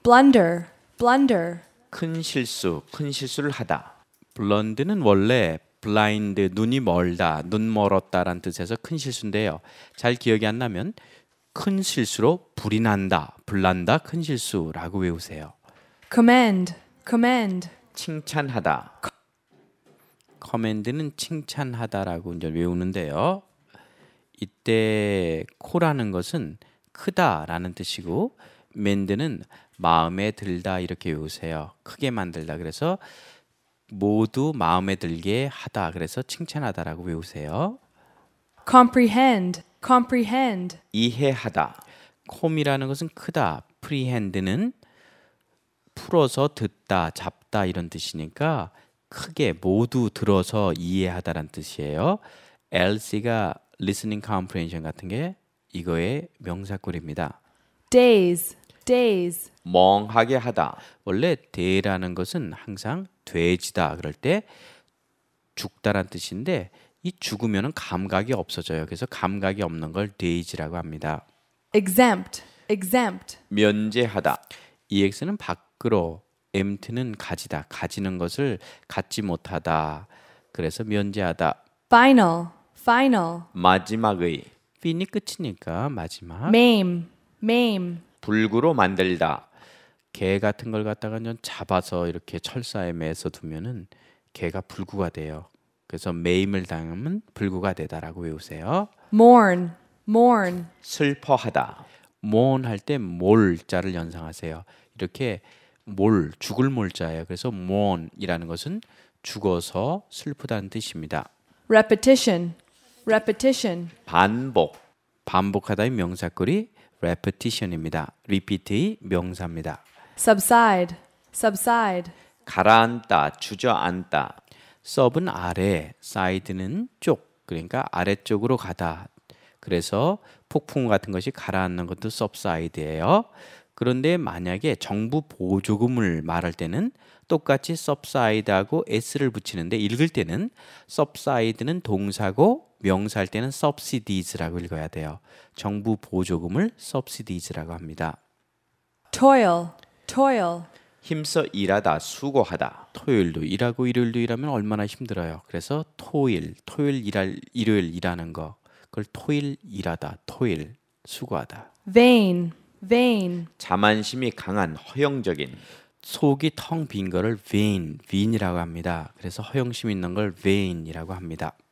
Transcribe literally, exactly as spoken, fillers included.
blunder, blunder. 큰 실수, 큰 실수를 하다. 블런드는 원래 블라인드, 눈이 멀다, 눈 멀었다라는 뜻에서 큰 실수인데요. 잘 기억이 안 나면 큰 실수로 불이 난다, 불난다, 큰 실수라고 외우세요. commend, commend. 칭찬하다. commend는 칭찬하다라고 이제 외우는데요. 이때 코라는 것은 크다라는 뜻이고 맨드는 마음에 들다 이렇게 외우세요. 크게 만들다. 그래서 모두 마음에 들게 하다. 그래서 칭찬하다라고 외우세요. comprehend, comprehend. 이해하다. 콤이라는 것은 크다. prehend는 풀어서 듣다, 잡다 이런 뜻이니까 크게 모두 들어서 이해하다라는 뜻이에요. 엘씨가 listening comprehension 같은 게 이거의 명사꼴입니다. daze, daze. 멍하게 하다. 원래 데라는 것은 항상 돼지다 그럴 때 죽다란 뜻인데 이 죽으면은 감각이 없어져요. 그래서 감각이 없는 걸 데이지라고 합니다. exempt, exempt. 면제하다. 이엑스는 밖으로, empty는 가지다. 가지는 것을 갖지 못하다. 그래서 면제하다. final, final. 마지막의. fin이 끝이니까 마지막. maim, maim. 불구로 만들다. 개 같은 걸 갖다가 잡아서 이렇게 철사에 매서 두면은 개가 불구가 돼요. 그래서 매임을 당하면 불구가 되다라고 외우세요. mourn, mourn. 슬퍼하다. mourn 할 때 몰자를 연상하세요. 이렇게 몰, 죽을 몰자예요. 그래서 mourn이라는 것은 죽어서 슬프다는 뜻입니다. repetition, repetition. 반복. 반복하다의 명사꼴이 repetition입니다. repeat의 명사입니다. subside, subside. 가라앉다, 주저앉다. sub은 아래, side는 쪽. 그러니까 아래쪽으로 가다. 그래서 폭풍 같은 것이 가라앉는 것도 subside예요. 그런데 만약에 정부 보조금을 말할 때는 똑같이 subside하고 s를 붙이는데 읽을 때는 subside는 동사고 명사할 때는 subsidies라고 읽어야 돼요. 정부 보조금을 subsidies라고 합니다. toil, toil. 힘써 일하다, 수고하다. 토요일도 일하고 일요일도 일하면 얼마나 힘들어요. 그래서 토일, 토요일 일할, 일요일 일하는 거. 그걸 토일 일하다, 토일 수고하다. vain, vain. 자만심이 강한, 허영적인. 속이 텅 빈 거를 vain, vain이라고 합니다. 그래서 허영심 있는 걸 vain이라고 합니다.